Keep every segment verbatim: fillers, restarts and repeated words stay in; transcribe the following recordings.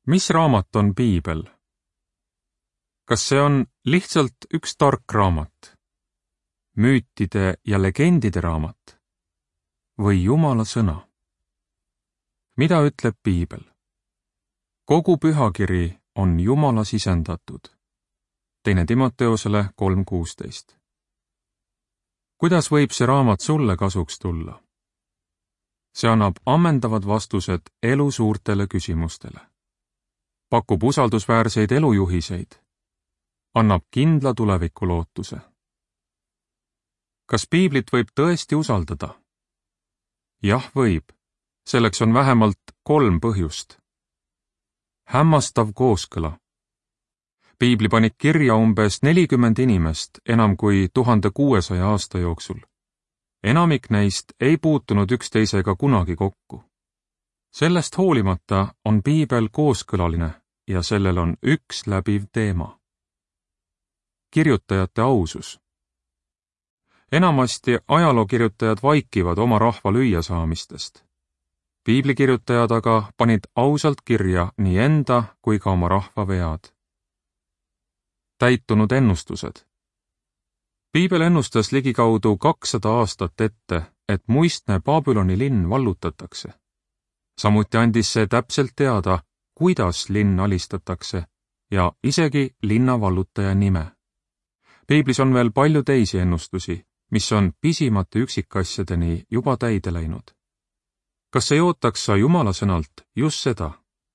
Mis raamat on Piibel? Kas see on lihtsalt üks tark raamat, müütide ja legendide raamat või Jumala sõna? Mida ütleb Piibel? Kogu pühakiri on Jumala sisendatud. Teine Timoteosele kolm kuusteist. Kuidas võib see raamat sulle kasuks tulla? See annab ammendavad vastused elu suurtele küsimustele. Pakub usaldusväärseid elujuhiseid. Annab kindla tulevikulootuse. Kas Piiblit võib tõesti usaldada? Jah, võib. Selleks on vähemalt kolm põhjust. Hämmastav kooskõla. Piibli pani kirja umbes nelikümmend inimest enam kui tuhande kuuesaja aasta jooksul. Enamik neist ei puutunud üksteisega kunagi kokku. Sellest hoolimata on Piibel kooskõlaline ja sellel on üks läbiv teema. Kirjutajate ausus. Enamasti ajalookirjutajad vaikivad oma rahva lüüasaamistest. Piiblikirjutajad aga panid ausalt kirja nii enda kui ka oma rahva vead. Täitunud ennustused. Piibel ennustas ligikaudu kakssada aastat ette, et muistne Babyloni linn vallutatakse. Samuti andis see täpselt teada, kuidas linn alistatakse ja isegi linna vallutaja nime. Piiblis on veel palju teisi ennustusi, mis on pisimate üksikasjadeni juba täide läinud. Kas ei ootaks sa Jumala sõnalt just seda?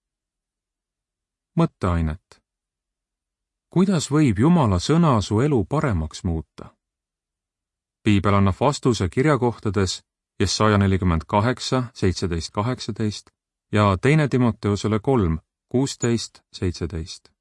Mõtteainet. Kuidas võib Jumala sõna su elu paremaks muuta? Piibel annab vastuse kirjakohtades Jesaja nelikümmend kaheksa, seitseteist kaheksateist ja teine Timoteosele kolm, kuusteist seitseteist.